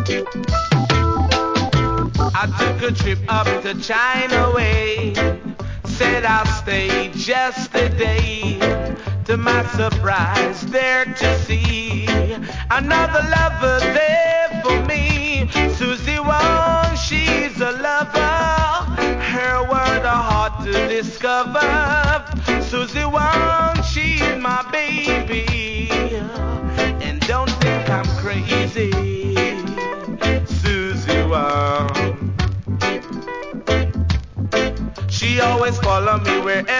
I took a trip up to China Way. Said I'll stay just a day. To my surprise, there to see another lover there for me. Susie Wong, she's a lover. Her word a heart to discover. Susie Wong, she's my baby. And don't think I'm crazy. Susie Wong. She always follow me wherever